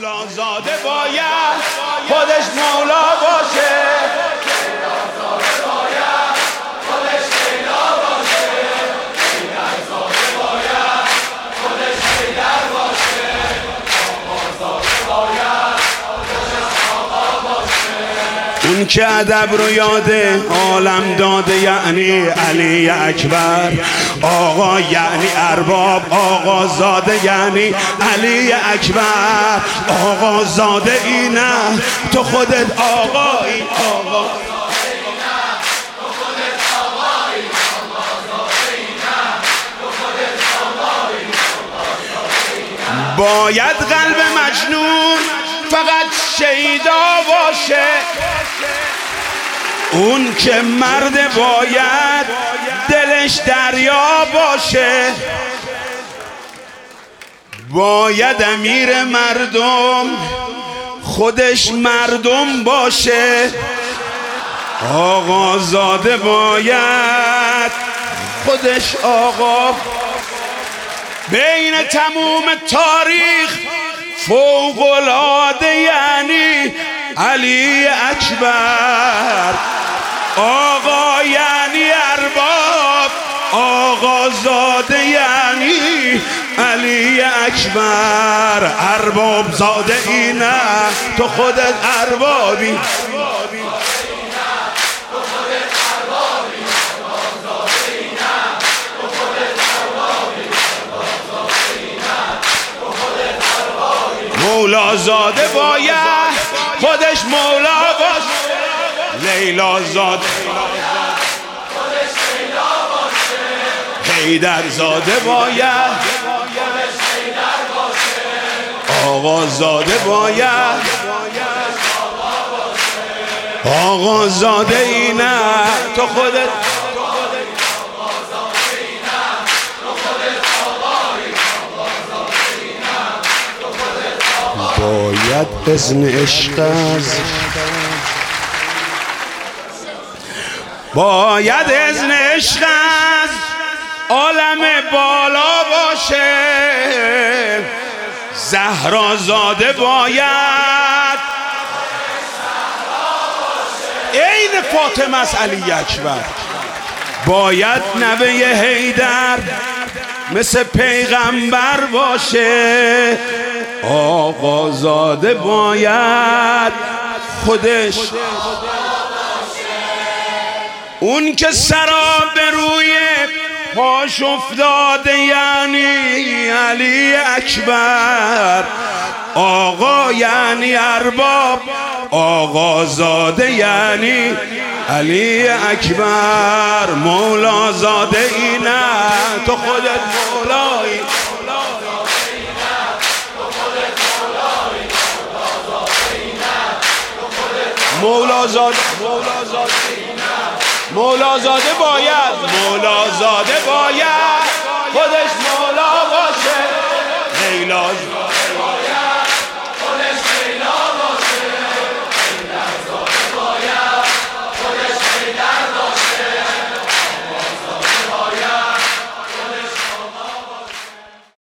مولازاده باید خودش مولا باشه. اون که ادب رو یاد عالم داده یعنی علی اکبر، آقا یعنی ارباب، آقا زاده یعنی علی اکبر. آقا زاده ای نه تو خودت آقایی، آقا باید قلب مجنون فقط شیدا باشه. اون که مرد باید دلش دریا باشه. باید امیر مردم خودش مردم باشه. آقا زاده باید خودش آقا. بین تموم تاریخ فوق‌العاده یعنی علی اکبر. آقا یعنی ارباب، آقا زاده یعنی علی اکبر. ارباب زاده ای نه تو خودت اربابی. مولازاده باید خودش مولا باشه. لیلا زاده خودش لیلا باشه. حیدر زاده باید خودش حیدر باشه. آقا زاده باید آقا زاده ای نه تو خودت باید اذن عشق از باید اذن عشق از عالم بالا باشه. زهرا زاده باید عین فاطمه است علی اکبر. باید نوه حیدر مثل پیغمبر باشه. آقا زاده باید خودش اون که سرا به روی پاش افتاده یعنی علی اکبر. آقا یعنی ارباب، آقا زاده یعنی علی اکبر. مولا زاده ای نه تو خودت مولایی. مولازاده مولازاده باید مولازاده باید خودش مولا باشه. لیلا